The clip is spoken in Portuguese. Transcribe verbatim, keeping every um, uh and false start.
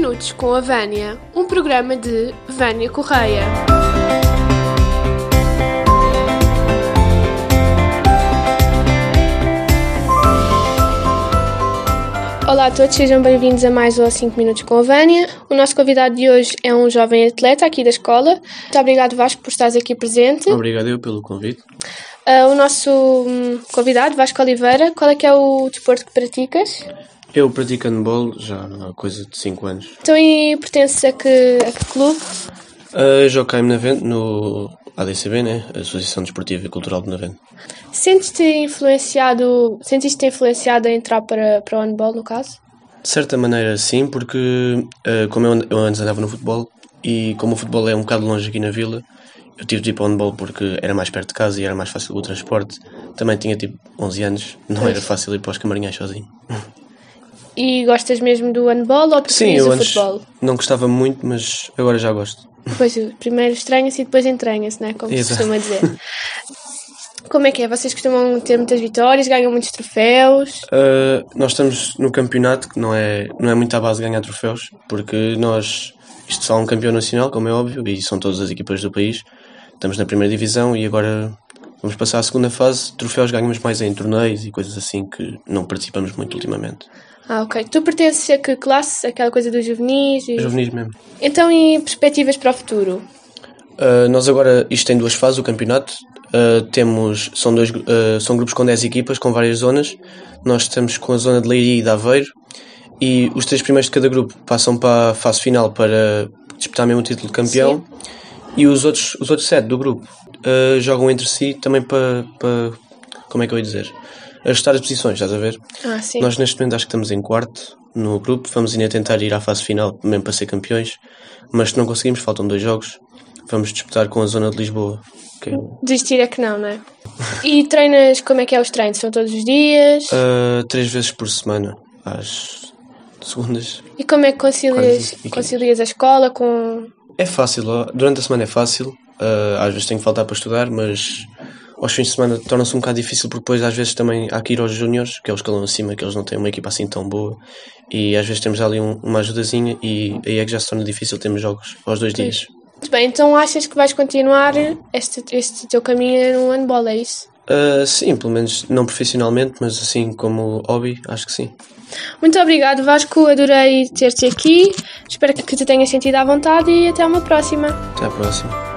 Minutos com a Vânia, um programa de Vânia Correia. Olá a todos, sejam bem-vindos a mais um cinco Minutos com a Vânia. O nosso convidado de hoje é um jovem atleta aqui da escola. Muito obrigado, Vasco, por estares aqui presente. Obrigado eu pelo convite. Uh, o nosso um, convidado, Vasco Oliveira, qual é que é o desporto que praticas? Eu pratico handball já há coisa de cinco anos. Então, e pertences a que, a que clube? Uh, eu jogo cá em Benavente, no A D C B, né? Associação Desportiva e Cultural de Benavente. Sentes-te influenciado, sentiste-te influenciado a entrar para, para o handball, no caso? De certa maneira sim, porque uh, como eu, eu antes andava no futebol e como o futebol é um bocado longe aqui na vila, eu tive de ir para o handball porque era mais perto de casa e era mais fácil o transporte. Também tinha tipo onze anos, não Pois. Era fácil ir para os Camarinhais sozinho. E gostas mesmo do handball ou Sim, preferias eu o antes futebol? não gostava muito, mas agora já gosto. Pois, primeiro estranha-se e depois entranha-se, não é? Como se Exato. costuma dizer. Como é que é? Vocês costumam ter muitas vitórias, ganham muitos troféus? Uh, nós estamos no campeonato, que não é, não é muito à base de ganhar troféus, porque nós, isto só há um campeão nacional, como é óbvio, e são todas as equipas do país. Estamos na primeira divisão e agora vamos passar à segunda fase. Troféus ganhamos mais em torneios e coisas assim que não participamos muito ultimamente. Ah, ok. Tu pertences a que classe? Aquela coisa dos juvenis? E... Juvenis mesmo. Então, e perspectivas para o futuro? Uh, nós agora, isto tem duas fases, o campeonato. Uh, temos, são, dois, uh, são grupos com dez equipas, com várias zonas. Nós estamos com a zona de Leiria e de Aveiro. E os três primeiros de cada grupo passam para a fase final para disputar mesmo o título de campeão. Sim. E os outros, os outros sete do grupo uh, jogam entre si também para, para, como é que eu ia dizer, ajustar as posições, estás a ver? Ah, sim. Nós neste momento acho que estamos em quarto no grupo, vamos ainda tentar ir à fase final mesmo para ser campeões, mas se não conseguimos, faltam dois jogos, vamos disputar com a zona de Lisboa. Que é... Desistir é que não, não é? E treinas, como é que é os treinos? São todos os dias? Uh, três vezes por semana, às segundas. E como é que concilias, concilias a escola com... É fácil, durante a semana é fácil, uh, às vezes tenho que faltar para estudar, mas aos fins de semana torna-se um bocado difícil porque depois às vezes também há que ir aos júniores, que é o escalão acima, que eles não têm uma equipa assim tão boa, e às vezes temos ali um, uma ajudazinha e aí é que já se torna difícil termos jogos aos dois dias. Muito bem, então achas que vais continuar este, este teu caminho no handball, é isso? Uh, sim, pelo menos não profissionalmente, mas assim como hobby, acho que sim. Muito obrigado, Vasco, adorei ter-te aqui, espero que te tenhas sentido à vontade e até uma próxima. Até à próxima.